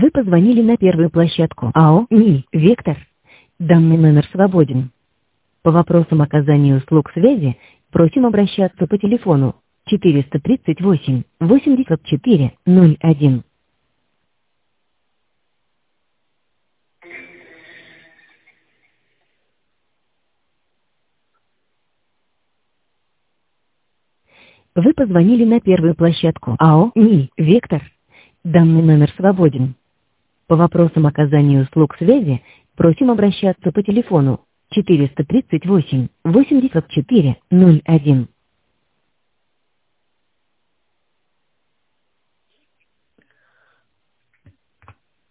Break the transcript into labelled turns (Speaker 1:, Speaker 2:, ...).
Speaker 1: Вы позвонили на первую площадку АО НИИ «Вектор». Данный номер свободен. По вопросам оказания услуг связи просим обращаться по телефону 438 84 01. Вы позвонили на первую площадку АО НИИ «Вектор». Данный номер свободен. По вопросам оказания услуг связи просим обращаться по телефону 438 84 01.